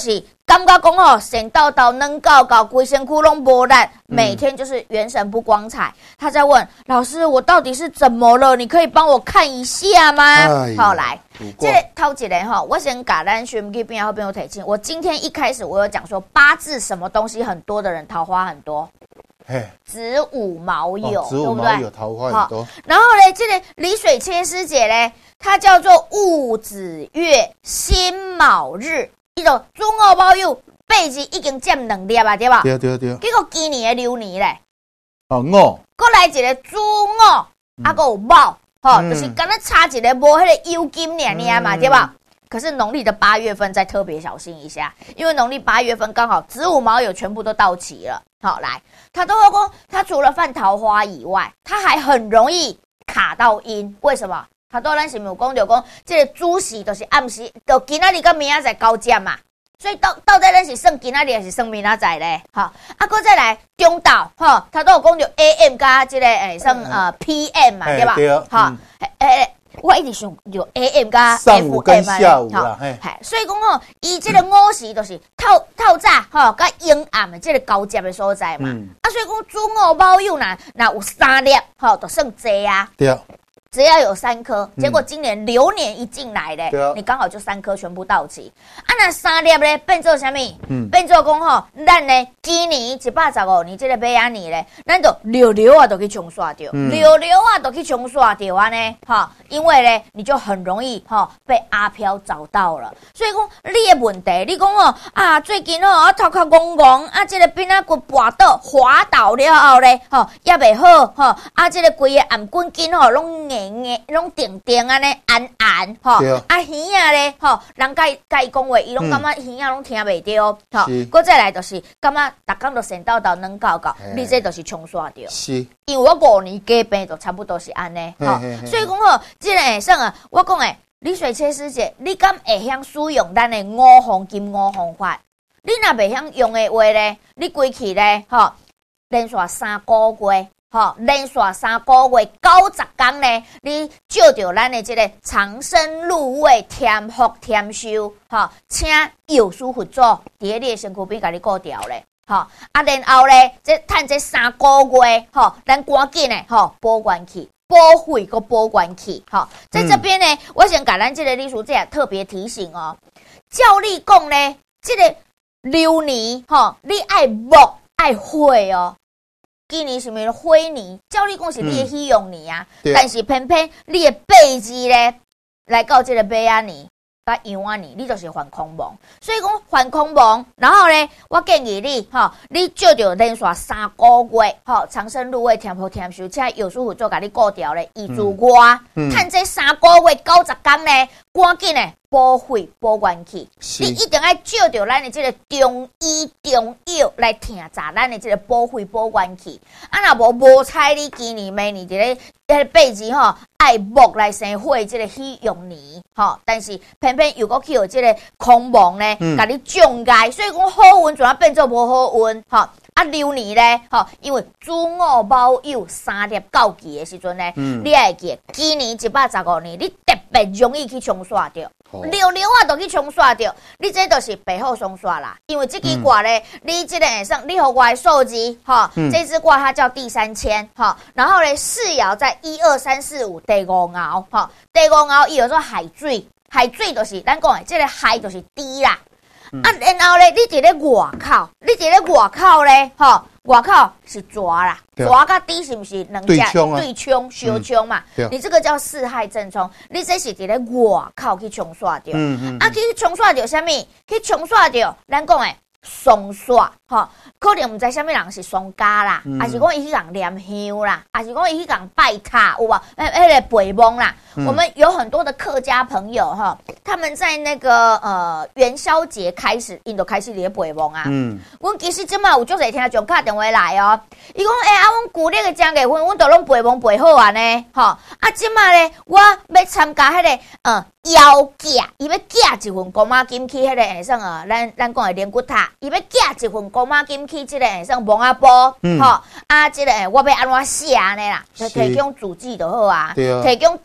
感觉讲哦，神叨叨能搞搞，规身躯拢无力，每天就是元神不光彩。他在问老师，我到底是怎么了？你可以帮我看一下吗？好，来，这头一个哈，我先把咱学机边后边有提醒。我今天一开始我有讲说，八字什么东西很多的人，桃花很多。子午卯酉， 子午卯酉桃花很多。 然后呢，这个李水切师姐呢，她叫做戊子月辛卯日，伊就子午卯酉八字已经占2粒啊，对吧？ 对。 结果今年的流年嘞， 午， 过来一个子午，还有卯，就是刚才差一个无迄个酉金年嘛，对吧？可是农历的8月份再特别小心一下，因为农历8月份刚好子午卯酉全部都到齐了。好，来，他都会说，他除了犯桃花以外，他还很容易卡到阴。为什么？他都咱是有讲就讲，这个主时就是暗时，就今仔日跟明仔载交接嘛。所以到底咱是算今仔日还是算明仔载咧？好，搁再来中岛，他都有讲就 AM 加这个算PM 嘛，对吧？ 对。 好，我一直想就 AM 加 FM 上午跟下午啦， 所以讲哦，伊这个午时就是透早甲阴暗的这个交接的所在嘛。所以讲子午卯酉那有3粒，就算济啊。对。只要有3颗，结果今年流年一进来咧，你刚好就3颗全部到齐。那3粒咧变做什么？变做讲咱呢今年115年这个马雅年咧，咱就溜啊都去冲刷掉，溜啊都去冲刷掉啊呢，因为咧你就很容易被阿飘找到了。所以讲你的问题，你讲最近我头壳戆戆这个边骨滑倒了后咧，也袂好这个规个颔棍筋拢拢定安尼暗鱼仔咧人甲伊讲话，伊拢感觉鱼仔拢听袂到搁再来就是感觉逐工都神叨叨能搞，你这就是冲刷掉。是，因为我5年加病就差不多是安尼所以讲这个会算我讲诶，李水切师姐，你敢会晓使用咱的5黄金5方法？你若袂晓用的话咧，你规气咧连续3个月。连续3个月90天呢，你照着咱的这个长生入味添福添寿，请药师佛祖伫你的身躯边甲你顾调咧，然后咧，趁这3个月，咱赶紧呢，保管起。保费个保管起，在这边呢，我想甲咱这个李叔姐特别提醒照你讲呢，这个流年你爱木爱火今年是咪火年？照你讲是你的喜用年啊，但是偏偏你的八字咧来到这个马雅年、甲羊仔年，你就是犯空亡。所以讲犯空亡，然后咧，我建议你你照着连续3个月长生入味、添福添寿，请药师佛祖甲你顾调咧，医助我，趁这3个月90天咧，赶紧咧。保费保管起，你一定要照着咱的这个中医中药来听查咱的这个保费保管起。若无彩你今年明年这个八字爱木来生火这个喜用年但是偏偏又搁去有这个空亡呢，甲你障碍，所以讲好运转变做无好运流年咧因为子午卯酉3粒到期的时阵呢，你会记今年115年，你特别容易去冲刷掉。溜都去冲刷掉，你这就是背后冲刷啦。因为这支卦咧，你这个会算，你给我的数字这支卦它叫第3000然后咧4爻在1、2、3、4、5第5爻第5爻伊叫做海水，海水就是咱讲的这个海就是低啦。然后咧，你伫咧外口咧，外口是蛇啦，蛇甲底是不是两只对冲相冲嘛？你这个叫四害正冲，你这是伫咧外口去冲刷掉，去冲刷掉什么？去冲刷掉咱讲的双刷，可能唔知什么人是双家啦，还是讲伊去讲念香啦，还是讲伊去讲拜塔有无？那个陪梦啦。我们有很多的客家朋友他们在那个元宵节开始，因都开始咧陪梦啊。阮其实即马有足侪听众打电话来伊讲阮旧历的正月份，阮都拢陪梦陪好啊呢，即马咧我要参加迄个邀寄，伊要寄一份公妈金去迄个会算咱讲的连骨塔，伊要寄一份公妈金去即个会算蒙阿波，即个我要安怎写呢啦？提供主记就好啊，提供倒一个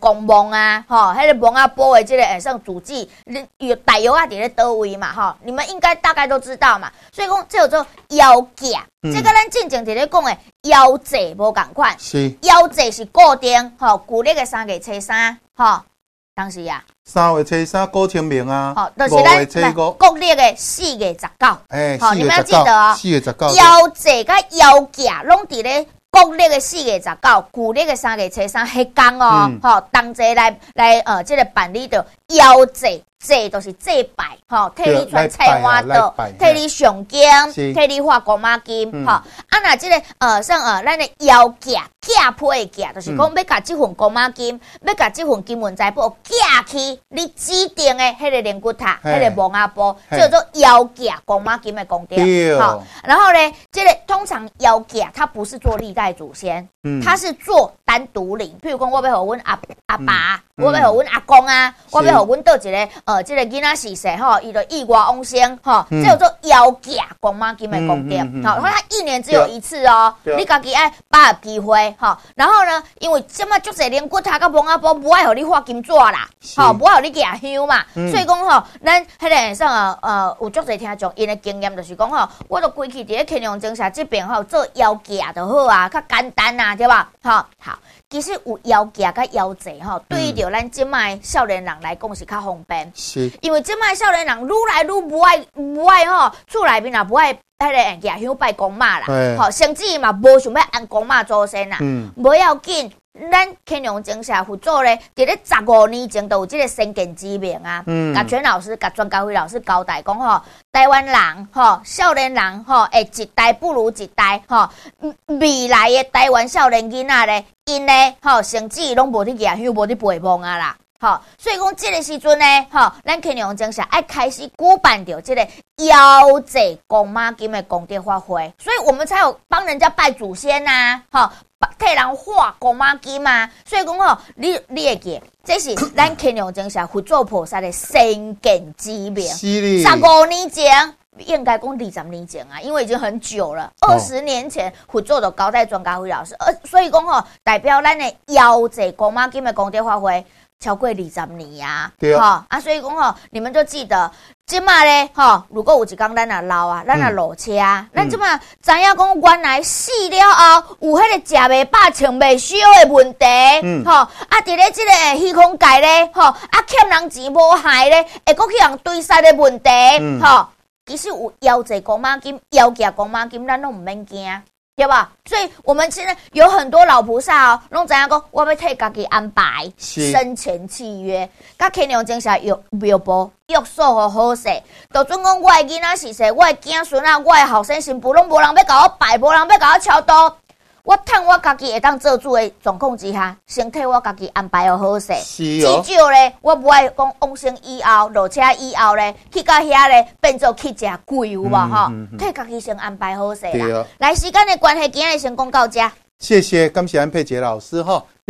公墓啊，迄个墓啊煲的这个算祖迹，有大药啊伫咧倒位嘛，你们应该大概都知道嘛。所以讲这叫做腰架，这个咱正正伫咧讲的腰座无共款， 是腰座是固定，旧历的3月初3，当时啊 ，3月初3过清明啊， 就是咱国历的4月19，你们要记得哦 ，4月19， 腰座甲腰架拢伫咧。国历的4月19，旧历的3月初3，迄天哦，同齐来这个办理着腰祭，祭就是祭拜，替你穿菜花刀，替你上经，替你画公妈金，那这个像咱的腰架配的架，就是讲要甲这份公妈金，要甲这份金文财宝架去你指定的迄个灵骨塔，迄个墓仔煲，叫做腰架公妈金的功德。然后呢，这个通常腰架它不是做历代祖先，它是做单独灵，譬如讲我要互阮阿爸，我要互阮阿公啊，我要互阮倒一个这个囡仔逝世伊就意外往生这叫做腰架公妈金的功德。然后它1年只有一次哦，你家己爱把握机会然后呢，因为这么足侪灵骨塔甲墓仔煲，无爱互你画金纸啦，无爱互你夹香嘛，所以讲咱迄个上有足侪听众因的经验就是讲我都规去伫咧乾隆正社这边做腰架就好啊，较简单啊，对吧？好，其实有腰架甲腰座对于着咱即卖少年人来讲是较方便， 是因为即卖少年人愈来愈无爱厝内面也无爱迄个夹香拜公妈啦，甚至嘛无想要按公妈祖先啦，无要紧。咱乾隆正社佛祖咧，伫咧15年前都有这个先见之明啊。甲全老师、甲专家辉老师交代讲台湾人少年人会一代不如一代未来的台湾少年囡仔咧，因咧甚至拢无伫举香，无伫陪墓啊啦。所以讲这个时阵呢，咱乾隆正社爱开始举办着这个腰座公妈金的功德法会，所以我们才有帮人家拜祖先呐，替人画公妈金啊。所以讲你会记，这是咱乾隆正社佛祖菩萨的先见之明。15年前。应该讲20年前啊，因为已经很久了，20年前佛祖就交代专家辉老师，所以讲代表咱的腰座公妈金的功德法会超过20年啊， 对所以讲你们就记得，即马咧如果有一天咱也老啊，咱也落车，咱即马知影讲原来死了后有迄个食袂饱、穿袂烧的问题，伫咧即个虚空界咧，欠人钱无害咧，会搁去人对杀的问题，其实有腰座公妈金、腰架公妈金，咱拢唔免惊，对吧？所以我们现在有很多老菩萨拢知影讲，我要替家己安排生前契约，甲乾隆正社庙部约束好势。就准讲我的囡仔逝世，我的子孙啊，我的后生新妇，拢无人要甲我拜，无人要甲我超度。我趁我家己会当做主的状况之下，先替我家己安排好势。至少咧，我不爱讲往生以后落车以后咧，去到遐咧变做去食贵有无替家己先安排好势啦。来，时间的关系，今日先讲到这。 谢谢，感谢安佩杰老师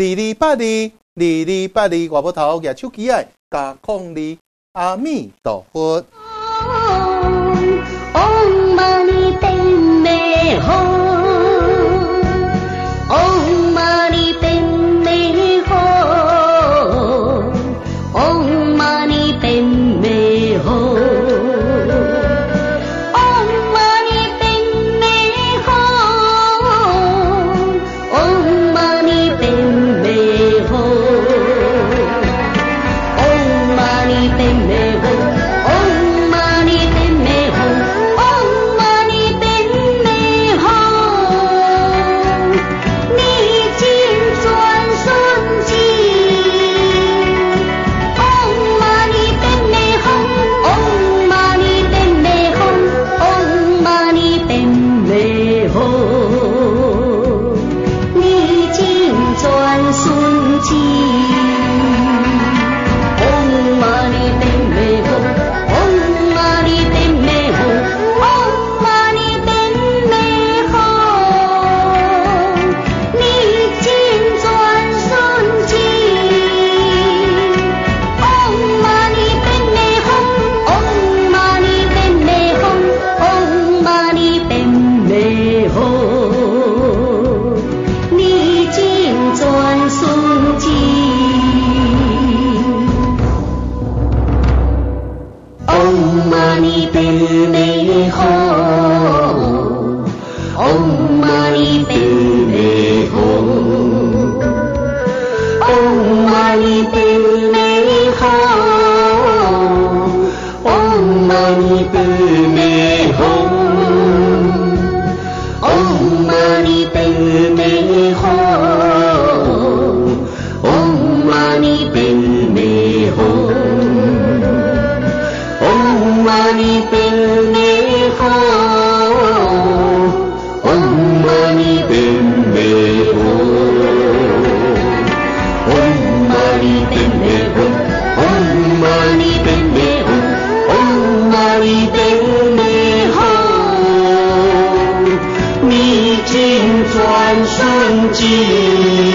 2282，2282，外母头举手机爱加02，阿弥陀佛。 Om Mani 尼贝美好，嗡嘛呢贝美好，嗡嘛呢贝美好，嗡嘛呢贝美好，嗡嘛呢贝美好，嗡嘛呢贝美好。转瞬即